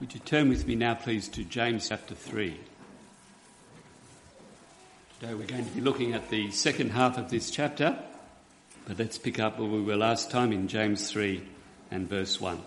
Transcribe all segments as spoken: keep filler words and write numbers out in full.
Would you turn with me now, please, to James chapter three. Today we're going to be looking at the second half of this chapter, but let's pick up where we were last time in James three and verse one.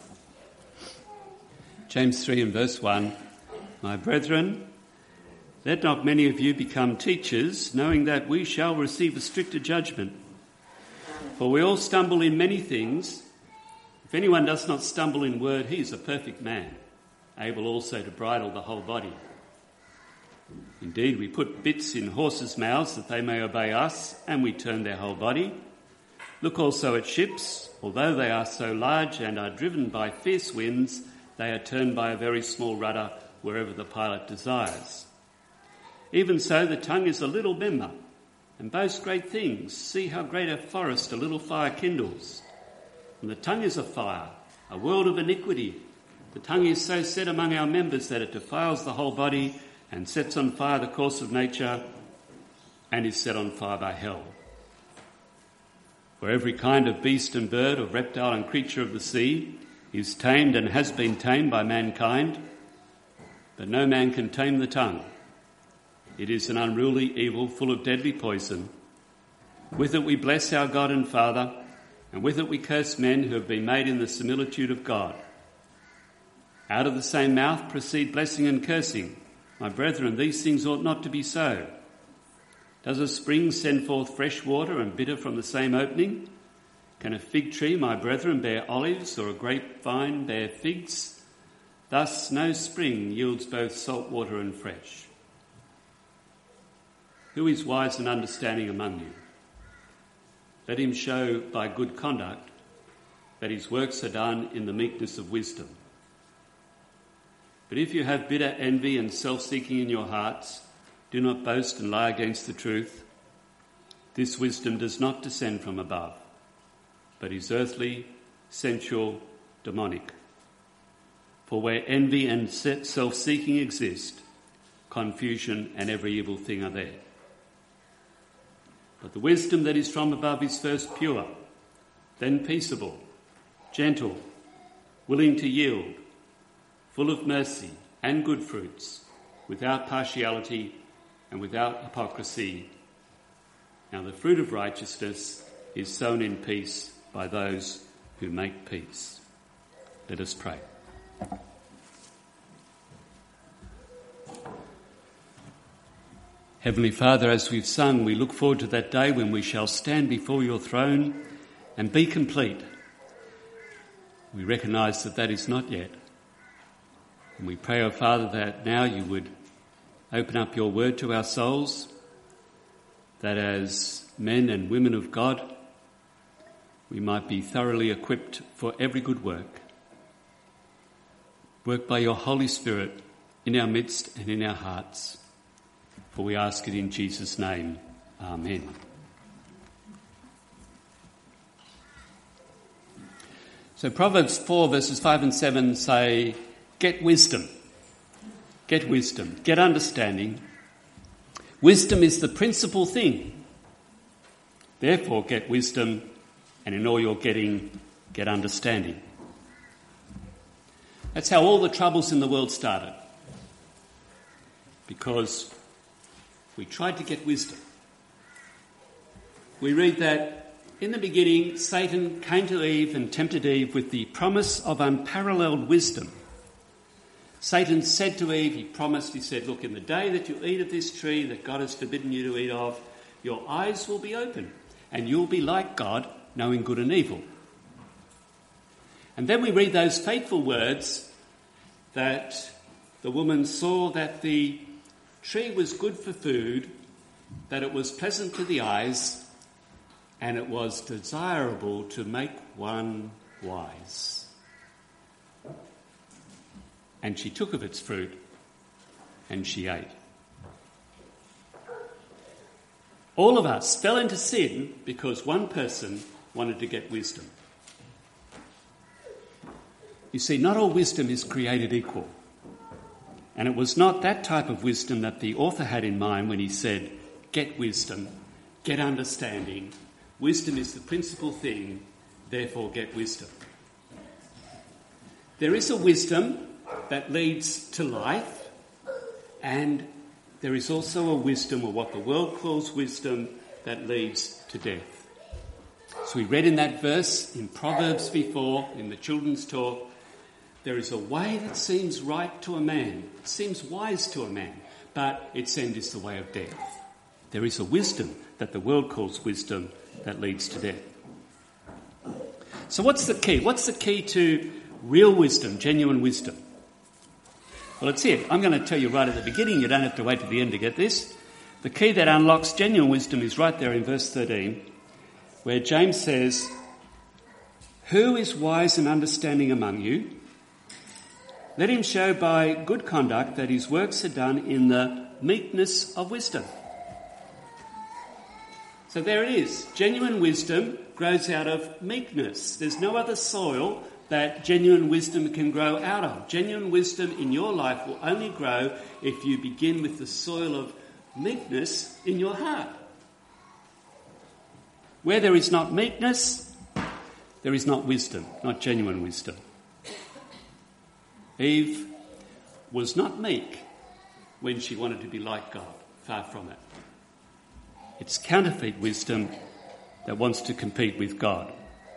James three and verse one, "My brethren, let not many of you become teachers, knowing that we shall receive a stricter judgment. For we all stumble in many things. If anyone does not stumble in word, he is a perfect man, able also to bridle the whole body. Indeed, we put bits in horses' mouths that they may obey us, and we turn their whole body. Look also at ships. Although they are so large and are driven by fierce winds, they are turned by a very small rudder wherever the pilot desires. Even so, the tongue is a little member, and boasts great things. See how great a forest a little fire kindles. And the tongue is a fire, a world of iniquity. The tongue is so set among our members that it defiles the whole body and sets on fire the course of nature and is set on fire by hell. For every kind of beast and bird, of reptile and creature of the sea is tamed and has been tamed by mankind, but no man can tame the tongue. It is an unruly evil full of deadly poison. With it we bless our God and Father, and with it we curse men who have been made in the similitude of God. Out of the same mouth proceed blessing and cursing. My brethren, these things ought not to be so. Does a spring send forth fresh water and bitter from the same opening? Can a fig tree, my brethren, bear olives, or a grapevine bear figs? Thus no spring yields both salt water and fresh. Who is wise and understanding among you? Let him show by good conduct that his works are done in the meekness of wisdom. But if you have bitter envy and self-seeking in your hearts, do not boast and lie against the truth. This wisdom does not descend from above, but is earthly, sensual, demonic. For where envy and self-seeking exist, confusion and every evil thing are there. But the wisdom that is from above is first pure, then peaceable, gentle, willing to yield, full of mercy and good fruits, without partiality and without hypocrisy. Now the fruit of righteousness is sown in peace by those who make peace." Let us pray. Heavenly Father, as we've sung, we look forward to that day when we shall stand before your throne and be complete. We recognise that that is not yet. And we pray, O Father, that now you would open up your word to our souls, that as men and women of God, we might be thoroughly equipped for every good work. Work by your Holy Spirit in our midst and in our hearts. For we ask it in Jesus' name. Amen. So Proverbs four verses five and seven say, get wisdom. Get wisdom. Get understanding. Wisdom is the principal thing. Therefore get wisdom, and in all you're getting, get understanding. That's how all the troubles in the world started. Because we tried to get wisdom. We read that in the beginning, Satan came to Eve and tempted Eve with the promise of unparalleled wisdom. Satan said to Eve, he promised, he said, look, in the day that you eat of this tree that God has forbidden you to eat of, your eyes will be open and you'll be like God, knowing good and evil. And then we read those fateful words that the woman saw that the tree was good for food, that it was pleasant to the eyes, and it was desirable to make one wise. And she took of its fruit, and she ate. All of us fell into sin because one person wanted to get wisdom. You see, not all wisdom is created equal. And it was not that type of wisdom that the author had in mind when he said, get wisdom, get understanding. Wisdom is the principal thing, therefore get wisdom. There is a wisdom that leads to life, and there is also a wisdom, or what the world calls wisdom, that leads to death. So we read in that verse in Proverbs before, in the children's talk, there is a way that seems right to a man, seems wise to a man, but its end is the way of death. There is a wisdom that the world calls wisdom that leads to death. So what's the key? What's the key to real wisdom, genuine wisdom? Well, it's here. I'm going to tell you right at the beginning. You don't have to wait to the end to get this. The key that unlocks genuine wisdom is right there in verse thirteen, where James says, "Who is wise and understanding among you? Let him show by good conduct that his works are done in the meekness of wisdom." So there it is. Genuine wisdom grows out of meekness. There's no other soil that genuine wisdom can grow out of. Genuine wisdom in your life will only grow if you begin with the soil of meekness in your heart. Where there is not meekness, there is not wisdom, not genuine wisdom. Eve was not meek when she wanted to be like God. Far from it. It's counterfeit wisdom that wants to compete with God.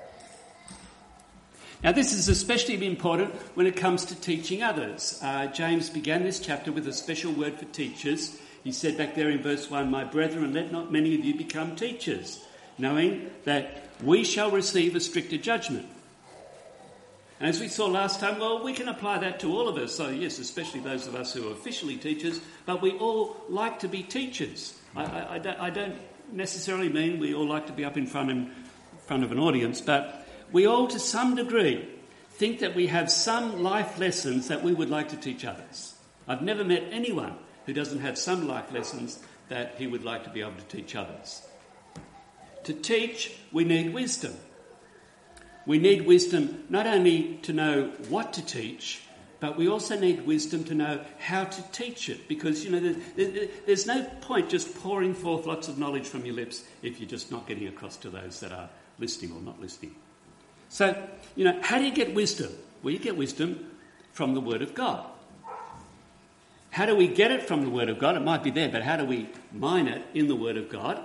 Now, this is especially important when it comes to teaching others. Uh, James began this chapter with a special word for teachers. He said back there in verse one, "My brethren, let not many of you become teachers, knowing that we shall receive a stricter judgment." And as we saw last time, well, we can apply that to all of us. So yes, especially those of us who are officially teachers, but we all like to be teachers. I, I, I, don't, I don't necessarily mean we all like to be up in front, in front of an audience, but we all, to some degree, think that we have some life lessons that we would like to teach others. I've never met anyone who doesn't have some life lessons that he would like to be able to teach others. To teach, we need wisdom. We need wisdom not only to know what to teach, but we also need wisdom to know how to teach it. Because, you know, there, there's no point just pouring forth lots of knowledge from your lips if you're just not getting across to those that are listening or not listening. So, you know, how do you get wisdom? Well, you get wisdom from the Word of God. How do we get it from the Word of God? It might be there, but how do we mine it in the Word of God?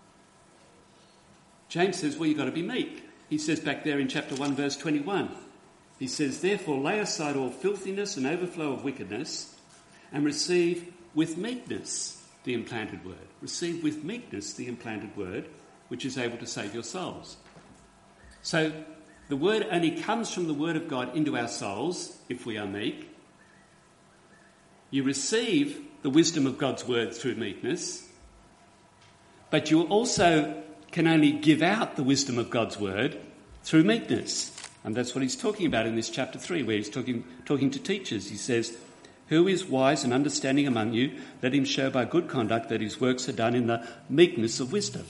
James says, well, you've got to be meek. He says back there in chapter one, verse twenty-one, he says, "Therefore lay aside all filthiness and overflow of wickedness, and receive with meekness the implanted word." Receive with meekness the implanted word, which is able to save your souls. So the word only comes from the Word of God into our souls if we are meek. You receive the wisdom of God's word through meekness, but you also can only give out the wisdom of God's word through meekness. And that's what he's talking about in this chapter three, where he's talking, talking to teachers. He says, "Who is wise and understanding among you? Let him show by good conduct that his works are done in the meekness of wisdom."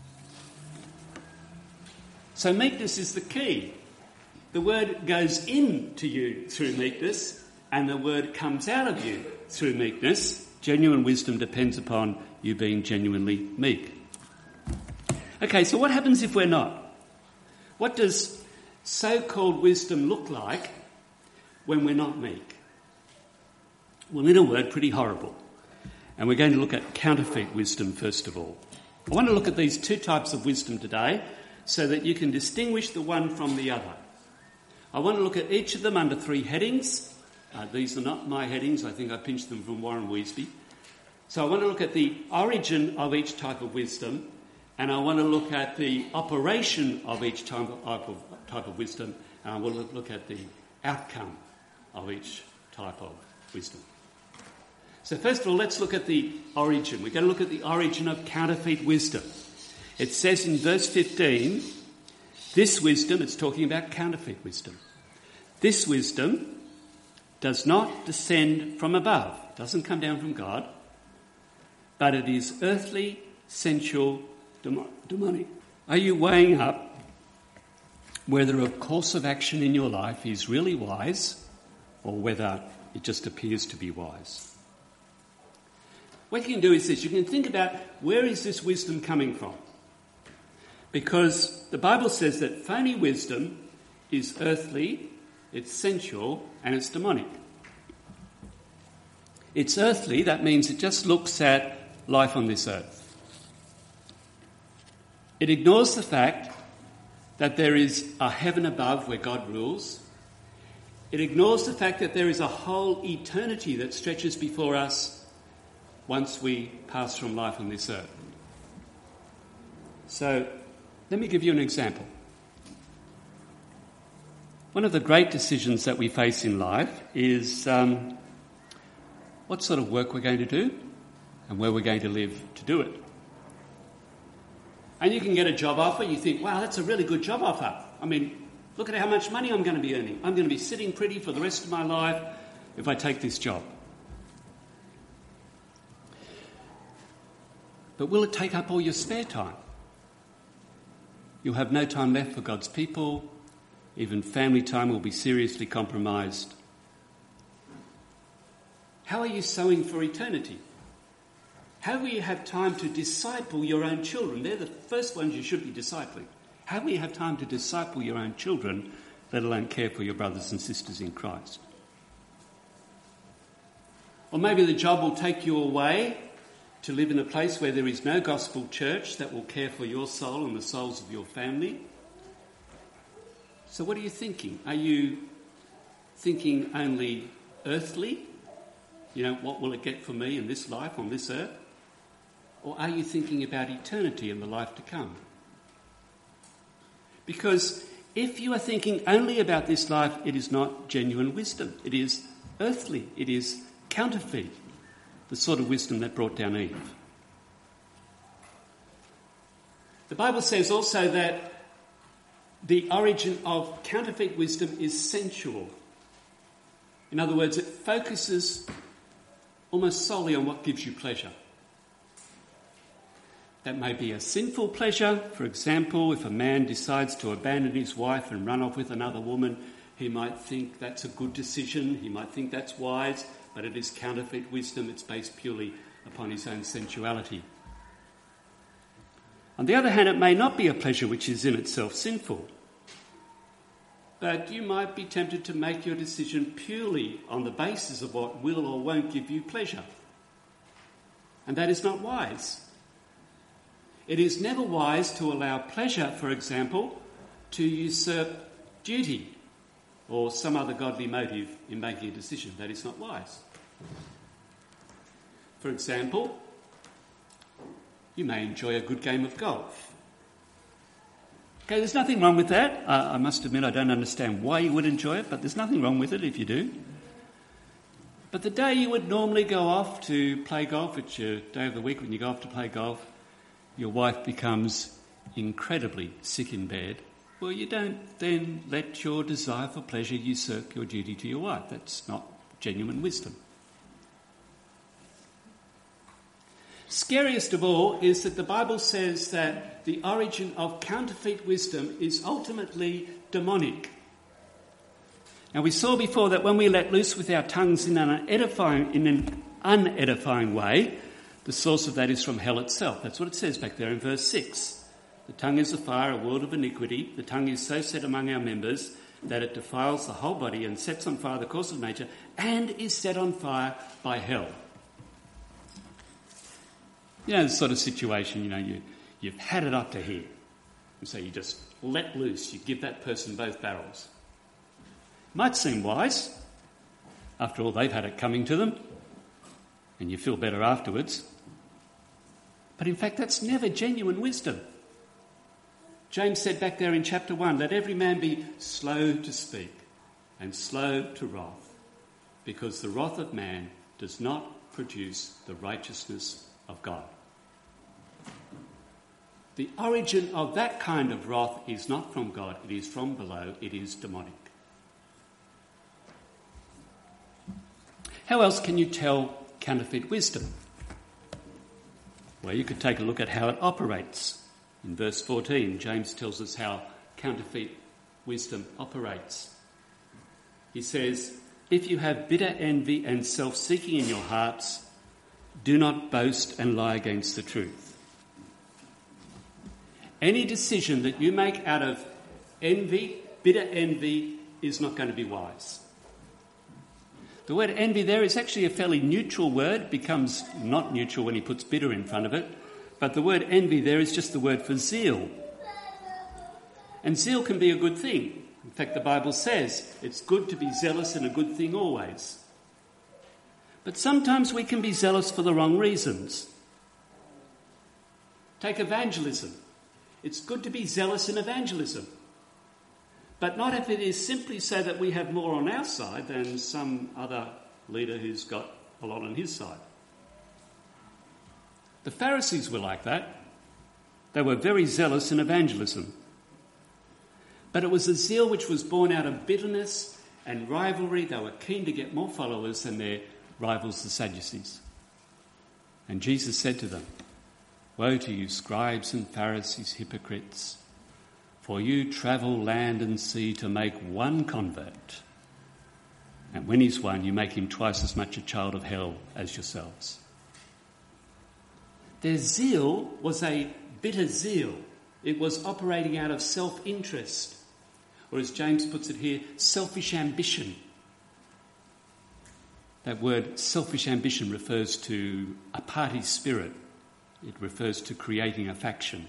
So meekness is the key. The word goes into you through meekness, and the word comes out of you through meekness. Genuine wisdom depends upon you being genuinely meek. Okay, so what happens if we're not? What does so-called wisdom look like when we're not meek? Well, in a word, pretty horrible. And we're going to look at counterfeit wisdom first of all. I want to look at these two types of wisdom today so that you can distinguish the one from the other. I want to look at each of them under three headings. Uh, these are not my headings. I think I pinched them from Warren Weasby. So I want to look at the origin of each type of wisdom, and I want to look at the operation of each type of, type of wisdom, and I will look at the outcome of each type of wisdom. So first of all, let's look at the origin. We're going to look at the origin of counterfeit wisdom. It says in verse fifteen, this wisdom, it's talking about counterfeit wisdom. This wisdom does not descend from above, doesn't come down from God, but it is earthly, sensual, demonic. Are you weighing up whether a course of action in your life is really wise or whether it just appears to be wise? What you can do is this. You can think about, where is this wisdom coming from? Because the Bible says that phony wisdom is earthly, it's sensual, and it's demonic. It's earthly, that means it just looks at life on this earth. It ignores the fact that there is a heaven above where God rules. It ignores the fact that there is a whole eternity that stretches before us once we pass from life on this earth. So, let me give you an example. One of the great decisions that we face in life is um, what sort of work we're going to do and where we're going to live to do it. And you can get a job offer, you think, wow, that's a really good job offer. I mean, look at how much money I'm going to be earning. I'm going to be sitting pretty for the rest of my life if I take this job. But will it take up all your spare time? You'll have no time left for God's people. Even family time will be seriously compromised. How are you sowing for eternity? How will you have time to disciple your own children? They're the first ones you should be discipling. How will you have time to disciple your own children, let alone care for your brothers and sisters in Christ? Or maybe the job will take you away to live in a place where there is no gospel church that will care for your soul and the souls of your family. So what are you thinking? Are you thinking only earthly? You know, what will it get for me in this life on this earth? Or are you thinking about eternity and the life to come? Because if you are thinking only about this life, it is not genuine wisdom. It is earthly. It is counterfeit. The sort of wisdom that brought down Eve. The Bible says also that the origin of counterfeit wisdom is sensual. In other words, it focuses almost solely on what gives you pleasure. That may be a sinful pleasure. For example, if a man decides to abandon his wife and run off with another woman, he might think that's a good decision. He might think that's wise, but it is counterfeit wisdom. It's based purely upon his own sensuality. On the other hand, it may not be a pleasure which is in itself sinful. But you might be tempted to make your decision purely on the basis of what will or won't give you pleasure. And that is not wise. It is never wise to allow pleasure, for example, to usurp duty or some other godly motive in making a decision. That is not wise. For example, you may enjoy a good game of golf. Okay, there's nothing wrong with that. Uh, I must admit I don't understand why you would enjoy it, but there's nothing wrong with it if you do. But the day you would normally go off to play golf, it's your day of the week when you go off to play golf, your wife becomes incredibly sick in bed. Well, you don't then let your desire for pleasure usurp your duty to your wife. That's not genuine wisdom. Scariest of all is that the Bible says that the origin of counterfeit wisdom is ultimately demonic. Now, we saw before that when we let loose with our tongues in an edifying, in an unedifying way, the source of that is from hell itself. That's what it says back there in verse six. The tongue is a fire, a world of iniquity. The tongue is so set among our members that it defiles the whole body and sets on fire the course of nature and is set on fire by hell. You know, the sort of situation, you know, you, you've had it up to here. And so you just let loose. You give that person both barrels. Might seem wise. After all, they've had it coming to them. And you feel better afterwards. But in fact, that's never genuine wisdom. James said back there in chapter one, let every man be slow to speak and slow to wrath, because the wrath of man does not produce the righteousness of God. The origin of that kind of wrath is not from God, it is from below, it is demonic. How else can you tell counterfeit wisdom? Well, you could take a look at how it operates. In verse fourteen, James tells us how counterfeit wisdom operates. He says, if you have bitter envy and self-seeking in your hearts, do not boast and lie against the truth. Any decision that you make out of envy, bitter envy, is not going to be wise. The word envy there is actually a fairly neutral word. It becomes not neutral when he puts bitter in front of it. But the word envy there is just the word for zeal. And zeal can be a good thing. In fact, the Bible says it's good to be zealous and a good thing always. But sometimes we can be zealous for the wrong reasons. Take evangelism. It's good to be zealous in evangelism. But not if it is simply so that we have more on our side than some other leader who's got a lot on his side. The Pharisees were like that. They were very zealous in evangelism. But it was a zeal which was born out of bitterness and rivalry. They were keen to get more followers than their rivals, the Sadducees. And Jesus said to them, "Woe to you, scribes and Pharisees, hypocrites, for you travel land and sea to make one convert. And when he's won, you make him twice as much a child of hell as yourselves." Their zeal was a bitter zeal. It was operating out of self-interest, or as James puts it here, selfish ambition. That word selfish ambition refers to a party spirit. It refers to creating a faction.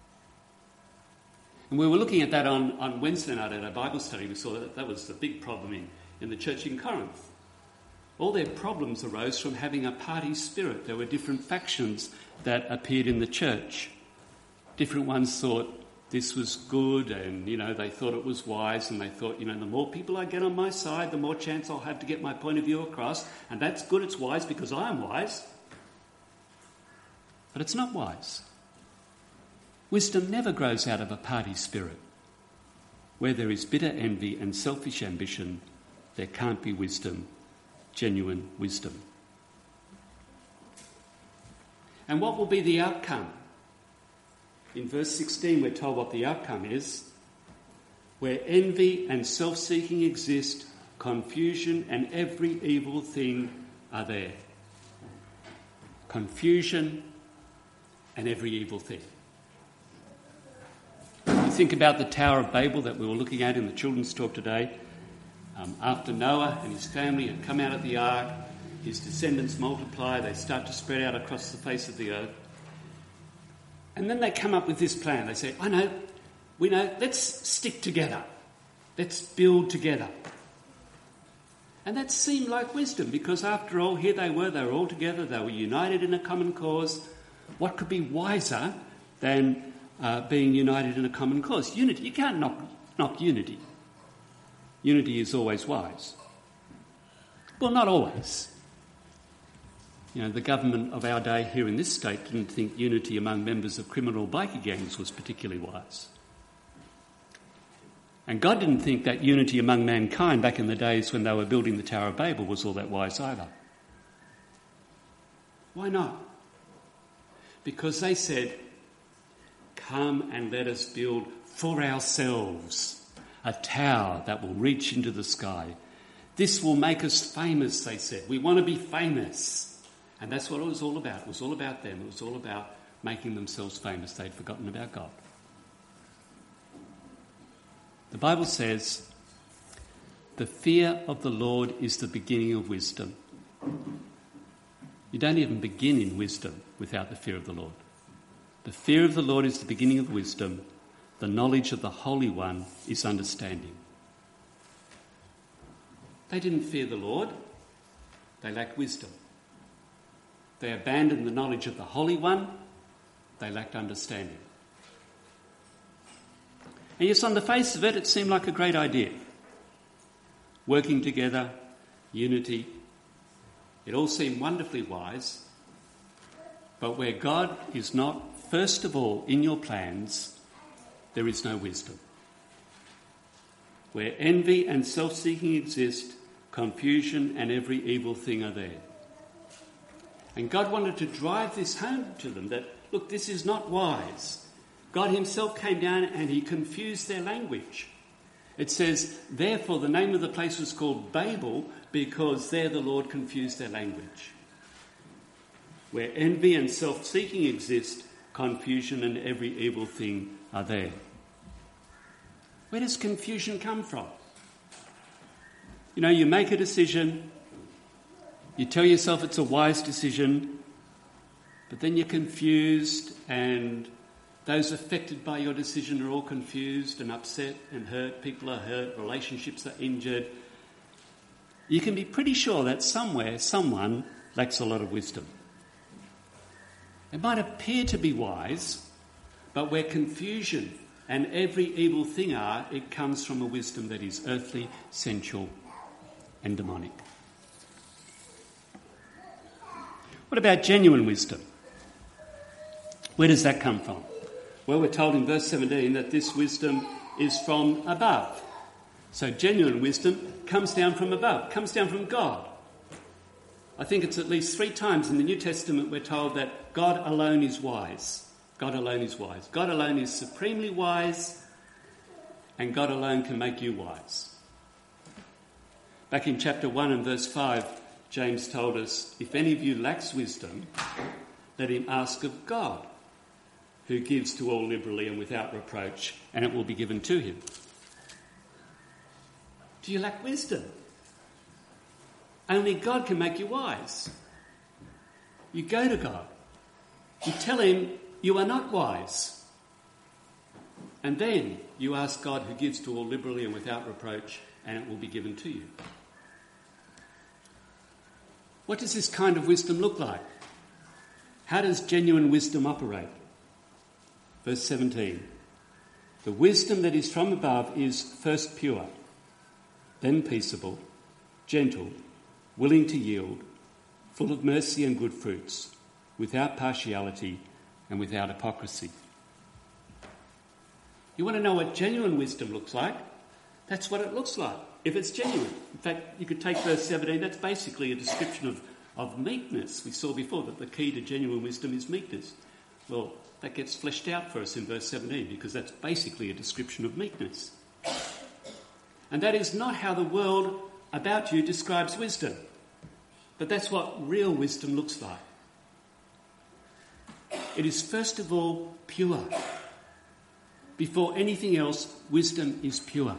And we were looking at that on, on Wednesday night at our Bible study. We saw that that was the big problem in, in the church in Corinth. All their problems arose from having a party spirit. There were different factions that appeared in the church. Different ones thought this was good and, you know, they thought it was wise, and they thought, you know, the more people I get on my side, the more chance I'll have to get my point of view across, and that's good, it's wise because I am wise. But it's not wise. Wisdom never grows out of a party spirit. Where there is bitter envy and selfish ambition, there can't be wisdom, genuine wisdom. And what will be the outcome? In verse sixteen, we're told what the outcome is. Where envy and self-seeking exist, confusion and every evil thing are there. Confusion and every evil thing. You think about the Tower of Babel that we were looking at in the children's talk today. Um, after Noah and his family had come out of the ark, his descendants multiply, they start to spread out across the face of the earth. And then they come up with this plan. They say, I know, we know, let's stick together. Let's build together. And that seemed like wisdom, because after all, here they were, they were all together, they were united in a common cause. What could be wiser than uh, being united in a common cause? Unity. You can't knock, knock unity. Unity is always wise. Well, not always. You know, the government of our day here in this state didn't think unity among members of criminal bikie gangs was particularly wise. And God didn't think that unity among mankind back in the days when they were building the Tower of Babel was all that wise either. Why not? Because they said, come and let us build for ourselves a tower that will reach into the sky. This will make us famous, they said. We want to be famous. And that's what it was all about. It was all about them. It was all about making themselves famous. They'd forgotten about God. The Bible says, the fear of the Lord is the beginning of wisdom. You don't even begin in wisdom without the fear of the Lord. The fear of the Lord is the beginning of wisdom. The knowledge of the Holy One is understanding. They didn't fear the Lord. They lacked wisdom. They abandoned the knowledge of the Holy One. They lacked understanding. And yes, on the face of it, it seemed like a great idea. Working together, unity. It all seemed wonderfully wise. But where God is not first of all in your plans, there is no wisdom. Where envy and self-seeking exist, confusion and every evil thing are there. And God wanted to drive this home to them that, look, this is not wise. God himself came down and he confused their language. It says, therefore, the name of the place was called Babel because there the Lord confused their language. Where envy and self-seeking exist, confusion and every evil thing are there. Where does confusion come from? You know, you make a decision, You tell yourself it's a wise decision, but then you're confused, and those affected by your decision are all confused and upset and hurt. People are hurt, relationships are injured. You can be pretty sure that somewhere, someone lacks a lot of wisdom. It might appear to be wise, but where confusion and every evil thing are, it comes from a wisdom that is earthly, sensual, and demonic. What about genuine wisdom? Where does that come from? Well, we're told in verse seventeen that this wisdom is from above. So genuine wisdom comes down from above, comes down from God. I think it's at least three times in the New Testament we're told that God alone is wise. God alone is wise. God alone is supremely wise, and God alone can make you wise. Back in chapter one and verse five, James told us, if any of you lacks wisdom, let him ask of God, who gives to all liberally and without reproach, and it will be given to him. Do you lack wisdom? Only God can make you wise. You go to God. You tell him you are not wise. And then you ask God, who gives to all liberally and without reproach, and it will be given to you. What does this kind of wisdom look like? How does genuine wisdom operate? Verse seventeen. The wisdom that is from above is first pure, then peaceable, gentle, willing to yield, full of mercy and good fruits, without partiality and without hypocrisy. You want to know what genuine wisdom looks like? That's what it looks like, if it's genuine. In fact, you could take verse seventeen, that's basically a description of, of meekness. We saw before that the key to genuine wisdom is meekness. Well, that gets fleshed out for us in verse seventeen, because that's basically a description of meekness. And that is not how the world about you describes wisdom. But that's what real wisdom looks like. It is first of all pure. Before anything else, wisdom is pure.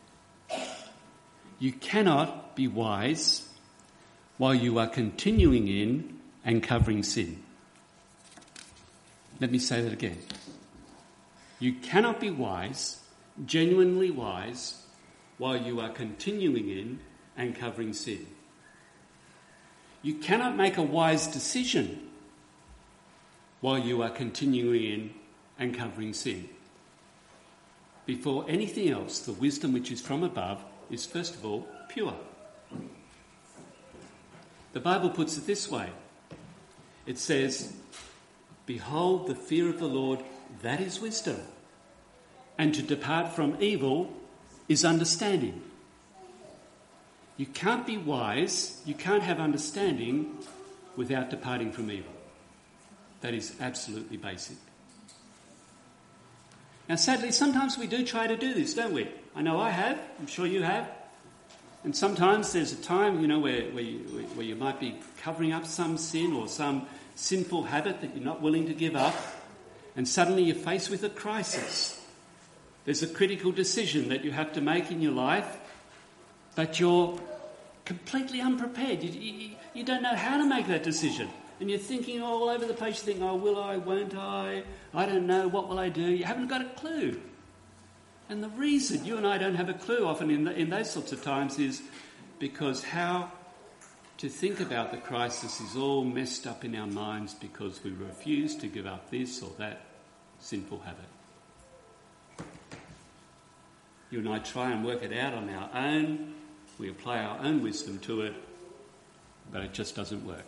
You cannot be wise while you are continuing in and covering sin. Let me say that again. You cannot be wise, genuinely wise, while you are continuing in and covering sin. You cannot make a wise decision while you are continuing in and covering sin. Before anything else, the wisdom which is from above is first of all pure. The Bible puts it this way. It says, behold, the fear of the Lord, that is wisdom, and to depart from evil is understanding. You can't be wise, you can't have understanding without departing from evil. That is absolutely basic. Now, sadly, sometimes we do try to do this, don't we? I know I have, I'm sure you have. And sometimes there's a time, you know, where, where, you, where you might be covering up some sin or some sinful habit that you're not willing to give up, and suddenly you're faced with a crisis. There's a critical decision that you have to make in your life, but you're completely unprepared. You, you, you don't know how to make that decision. And you're thinking all over the place. You think, oh, will I, won't I? I don't know, what will I do? You haven't got a clue. And the reason you and I don't have a clue often in, the, in those sorts of times is because how to think about the crisis is all messed up in our minds because we refuse to give up this or that sinful habit. You and I try and work it out on our own. We apply our own wisdom to it, but it just doesn't work.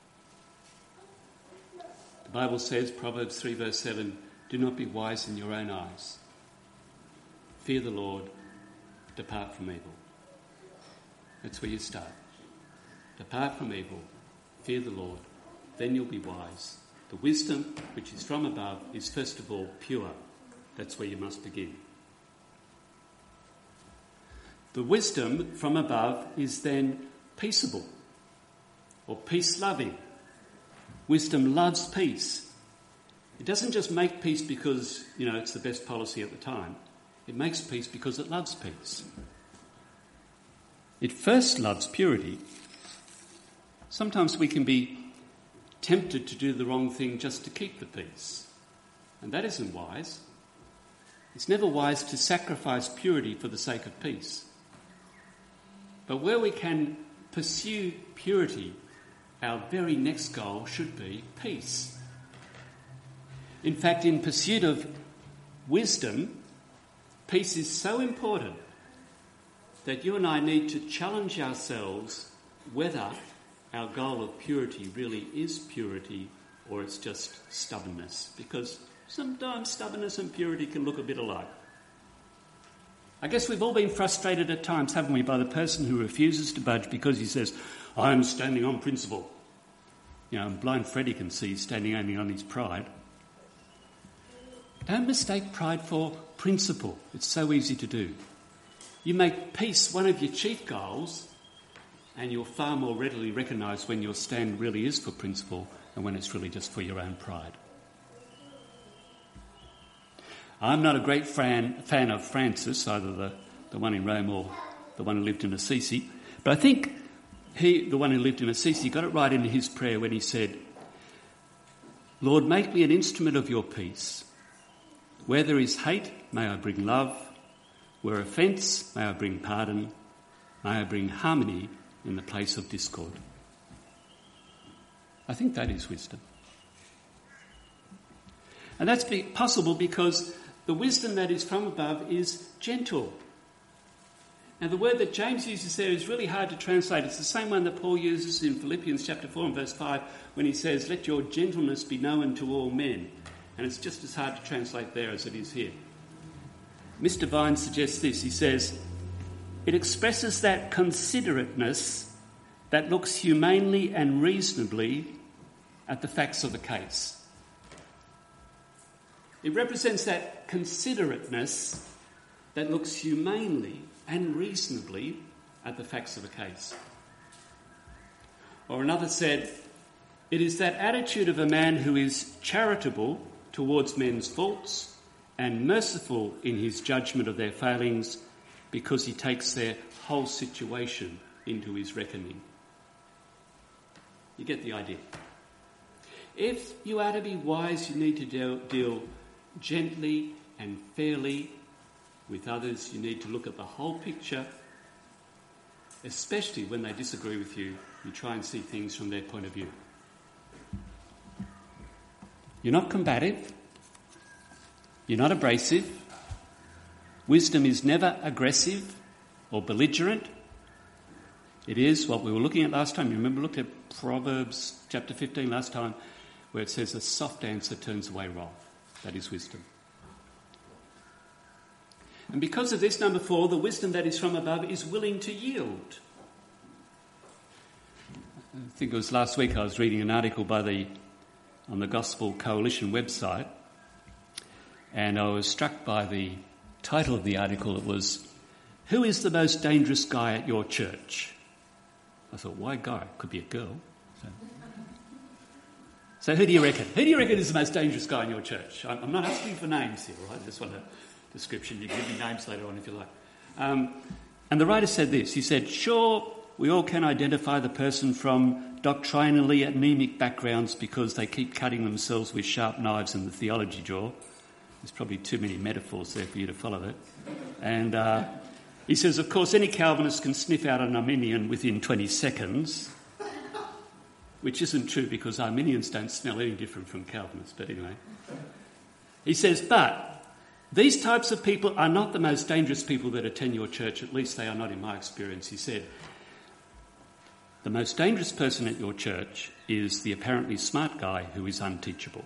The Bible says, Proverbs three verse seven, do not be wise in your own eyes. Fear the Lord, depart from evil. That's where you start. Depart from evil, fear the Lord, then you'll be wise. The wisdom which is from above is first of all pure. That's where you must begin. The wisdom from above is then peaceable or peace-loving. Wisdom loves peace. It doesn't just make peace because, you know, it's the best policy at the time. It makes peace because it loves peace. It first loves purity Sometimes we can be tempted to do the wrong thing just to keep the peace, and that isn't wise. It's never wise to sacrifice purity for the sake of peace. But where we can pursue purity, our very next goal should be peace. In fact, in pursuit of wisdom, peace is so important that you and I need to challenge ourselves whether our goal of purity really is purity or it's just stubbornness, because sometimes stubbornness and purity can look a bit alike. I guess we've all been frustrated at times, haven't we, by the person who refuses to budge because he says, I'm standing on principle. You know, and blind Freddie can see he's standing only on his pride. Don't mistake pride for principle. It's so easy to do. You make peace one of your chief goals, and you'll far more readily recognise when your stand really is for principle and when it's really just for your own pride. I'm not a great fan, fan of Francis, either the, the one in Rome or the one who lived in Assisi, but I think he, the one who lived in Assisi, got it right in his prayer when he said, Lord, make me an instrument of your peace. Where there is hate, may I bring love. Where offence, may I bring pardon. May I bring harmony in the place of discord. I think that is wisdom. And that's be possible because the wisdom that is from above is gentle. Now, the word that James uses there is really hard to translate. It's the same one that Paul uses in Philippians chapter four and verse five when he says, let your gentleness be known to all men. And it's just as hard to translate there as it is here. Mister Vine suggests this. He says, it expresses that considerateness that looks humanely and reasonably at the facts of the case. It represents that considerateness that looks humanely and reasonably at the facts of a case. Or another said, it is that attitude of a man who is charitable towards men's faults and merciful in his judgment of their failings because he takes their whole situation into his reckoning. You get the idea. If you are to be wise, you need to deal, deal gently and fairly with others. You need to look at the whole picture, especially when they disagree with you. You try and see things from their point of view. You're not combative. You're not abrasive. Wisdom is never aggressive or belligerent. It is what we were looking at last time. You remember, looked at Proverbs chapter fifteen last time, where it says a soft answer turns away wrath. That is wisdom. And because of this, number four, the wisdom that is from above is willing to yield. I think it was last week I was reading an article by the on the Gospel Coalition website, and I was struck by the title of the article. It was, Who is the most dangerous guy at your church? I thought, why guy? Could be a girl. So, so who do you reckon? Who do you reckon is the most dangerous guy in your church? I'm, I'm not asking for names here, right? I just want a description. You can give me names later on if you like. Um, and the writer said this. He said, sure, we all can identify the person from doctrinally anemic backgrounds because they keep cutting themselves with sharp knives in the theology drawer. There's probably too many metaphors there for you to follow that. And uh, he says, of course, any Calvinist can sniff out an Arminian within twenty seconds, which isn't true because Arminians don't smell any different from Calvinists. But anyway, he says, but these types of people are not the most dangerous people that attend your church. At least they are not in my experience. He said, the most dangerous person at your church is the apparently smart guy who is unteachable.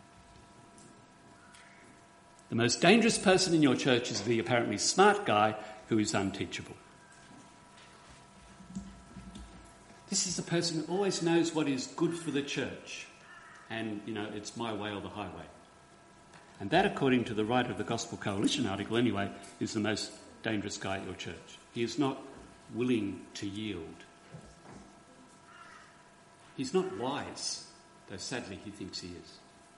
The most dangerous person in your church is the apparently smart guy who is unteachable. This is the person who always knows what is good for the church. And, you know, it's my way or the highway. And that, according to the writer of the Gospel Coalition article anyway, is the most dangerous guy at your church. He is not willing to yield. He's not wise, though sadly he thinks he is.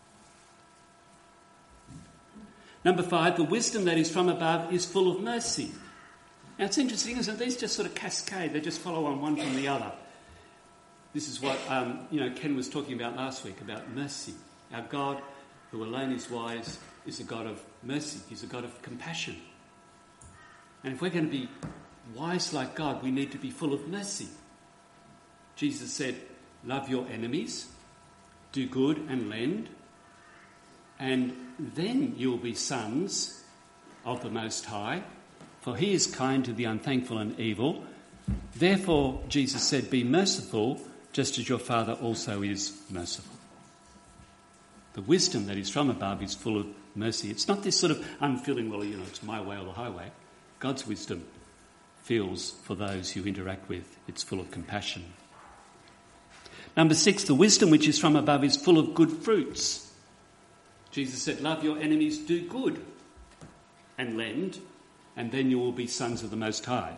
Number five, the wisdom that is from above is full of mercy. Now it's interesting, isn't it? These just sort of cascade, they just follow on one from the other. This is what um, you know Ken was talking about last week, about mercy. Our God, who alone is wise, is a God of mercy. He's a God of compassion. And if we're going to be wise like God, we need to be full of mercy. Jesus said, love your enemies, do good and lend, and then you'll be sons of the Most High, for he is kind to the unthankful and evil. Therefore, Jesus said, be merciful, just as your Father also is merciful. The wisdom that is from above is full of mercy. It's not this sort of unfeeling, well, you know, it's my way or the highway. God's wisdom feels for those you interact with. It's full of compassion. Number six, the wisdom which is from above is full of good fruits. Jesus said, love your enemies, do good and lend, and then you will be sons of the Most High.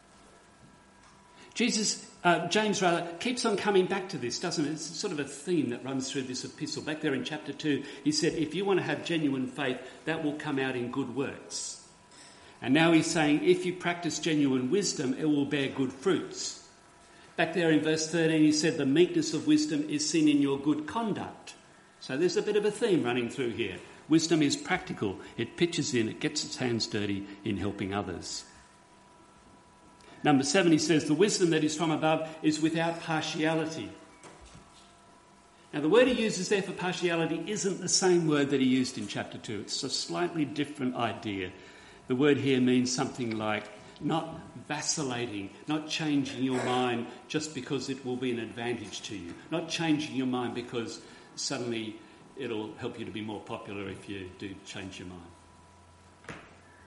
Jesus, uh, James rather, keeps on coming back to this, doesn't it? It's sort of a theme that runs through this epistle. Back there in chapter two, he said, if you want to have genuine faith, that will come out in good works. And now he's saying, if you practice genuine wisdom, it will bear good fruits. Back there in verse thirteen, he said, the meekness of wisdom is seen in your good conduct. So there's a bit of a theme running through here. Wisdom is practical. It pitches in, it gets its hands dirty in helping others. Number seven, he says, the wisdom that is from above is without partiality. Now, the word he uses there for partiality isn't the same word that he used in chapter two. It's a slightly different idea. The word here means something like not vacillating, not changing your mind just because it will be an advantage to you, not changing your mind because suddenly it'll help you to be more popular if you do change your mind.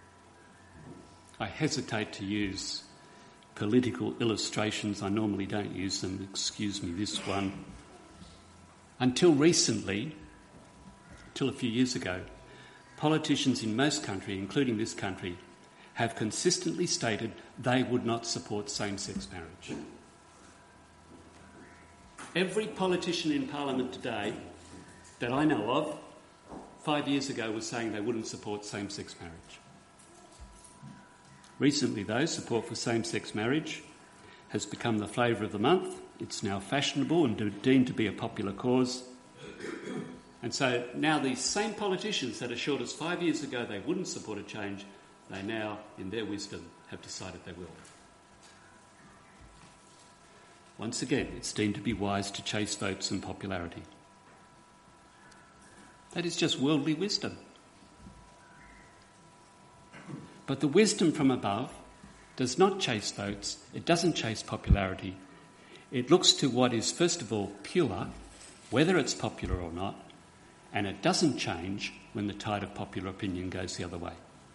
I hesitate to use political illustrations. I normally don't use them. Excuse me, this one. Until recently, until a few years ago, politicians in most countries, including this country, have consistently stated they would not support same-sex marriage. Every politician in Parliament today that I know of, five years ago was saying they wouldn't support same-sex marriage. Recently, though, support for same-sex marriage has become the flavour of the month. It's now fashionable and deemed to be a popular cause. And so now these same politicians that assured us five years ago they wouldn't support a change, they now, in their wisdom, have decided they will. Once again, it's deemed to be wise to chase votes and popularity. That is just worldly wisdom. But the wisdom from above does not chase votes, it doesn't chase popularity. It looks to what is, first of all, pure, whether it's popular or not, and it doesn't change when the tide of popular opinion goes the other way.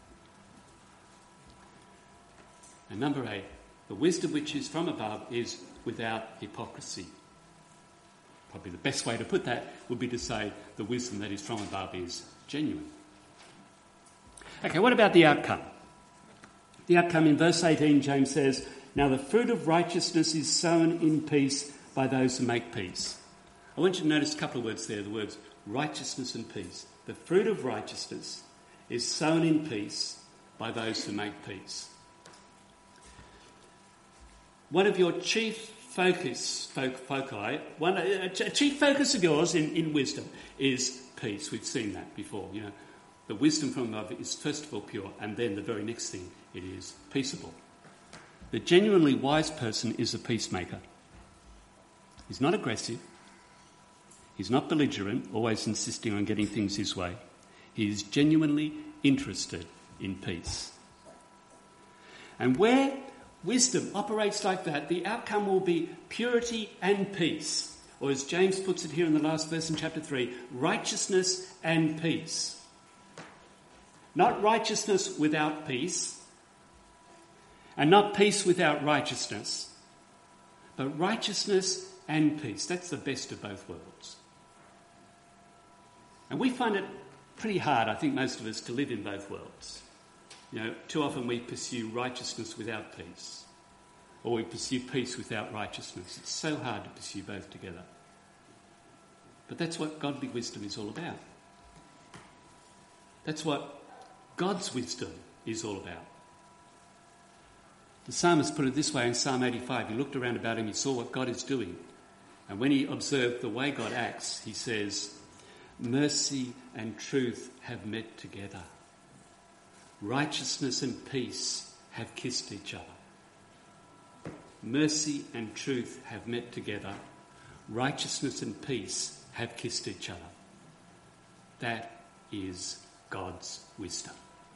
And number eight, the wisdom which is from above is without hypocrisy. Probably the best way to put that would be to say the wisdom that is from above is genuine. Okay, what about the outcome? The outcome in verse eighteen, James says, now the fruit of righteousness is sown in peace by those who make peace. I want you to notice a couple of words there, the words righteousness and peace. The fruit of righteousness is sown in peace by those who make peace. One of your chief focus, foc, foci, one, a chief focus of yours in, in wisdom is peace. We've seen that before, you know. The wisdom from above is first of all pure, and then the very next thing, it is peaceable. The genuinely wise person is a peacemaker. He's not aggressive. He's not belligerent, always insisting on getting things his way. He is genuinely interested in peace. And where wisdom operates like that, the outcome will be purity and peace. Or as James puts it here in the last verse in chapter three, righteousness and peace. Not righteousness without peace, and not peace without righteousness, but righteousness and peace. That's the best of both worlds. And we find it pretty hard, I think most of us, to live in both worlds. You know, too often we pursue righteousness without peace, or we pursue peace without righteousness. It's so hard to pursue both together. But that's what godly wisdom is all about. That's what God's wisdom is all about. The psalmist put it this way in Psalm eighty-five. He looked around about him, he saw what God is doing, And when he observed the way God acts, he says, mercy and truth have met together. Righteousness and peace have kissed each other. Mercy and truth have met together. Righteousness and peace have kissed each other. That is God's wisdom.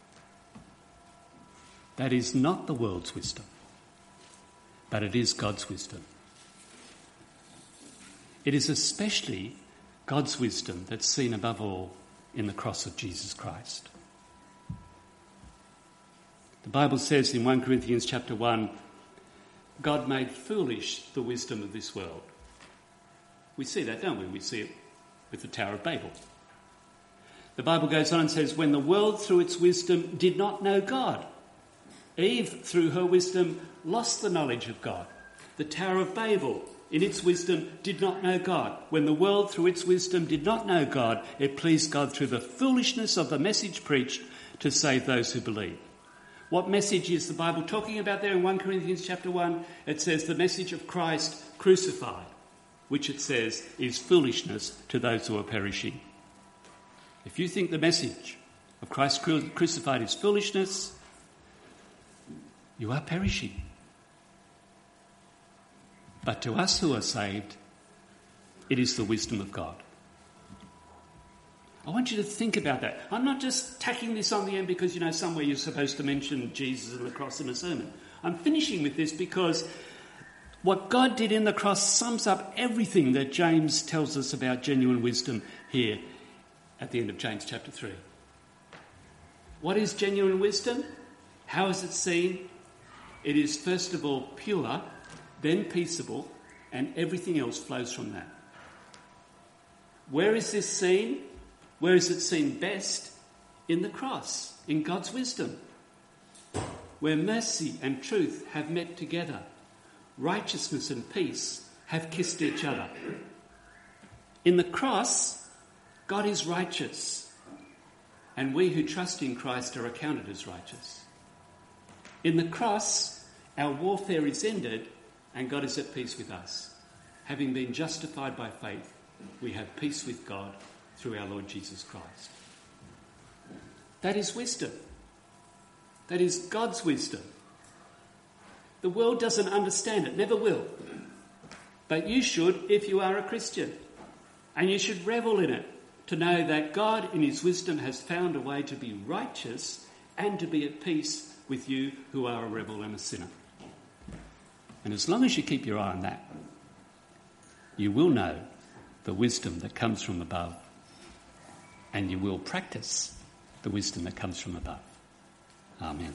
That is not the world's wisdom, but it is God's wisdom. It is especially God's wisdom that's seen above all in the cross of Jesus Christ. The Bible says in First Corinthians chapter one, God made foolish the wisdom of this world. We see that, don't we? We see it with the Tower of Babel. The Bible goes on and says, when the world through its wisdom did not know God, Eve through her wisdom lost the knowledge of God. The Tower of Babel in its wisdom did not know God. When the world through its wisdom did not know God, it pleased God through the foolishness of the message preached to save those who believe. What message is the Bible talking about there in First Corinthians chapter one? It says the message of Christ crucified, which it says is foolishness to those who are perishing. If you think the message of Christ cru- crucified is foolishness, you are perishing. But to us who are saved, it is the wisdom of God. I want you to think about that. I'm not just tacking this on the end because, you know, somewhere you're supposed to mention Jesus and the cross in a sermon. I'm finishing with this because what God did in the cross sums up everything that James tells us about genuine wisdom here at the end of James chapter three. What is genuine wisdom? How is it seen? It is first of all pure, then peaceable, and everything else flows from that. Where is this seen? Where is it seen best? In the cross, in God's wisdom, where mercy and truth have met together, righteousness and peace have kissed each other. In the cross, God is righteous, and we who trust in Christ are accounted as righteous. In the cross, our warfare is ended, and God is at peace with us. Having been justified by faith, we have peace with God through our Lord Jesus Christ. That is wisdom. That is God's wisdom. The world doesn't understand it, never will. But you should if you are a Christian. And you should revel in it, to know that God in his wisdom has found a way to be righteous and to be at peace with you who are a rebel and a sinner. And as long as you keep your eye on that, you will know the wisdom that comes from above, and you will practice the wisdom that comes from above. Amen.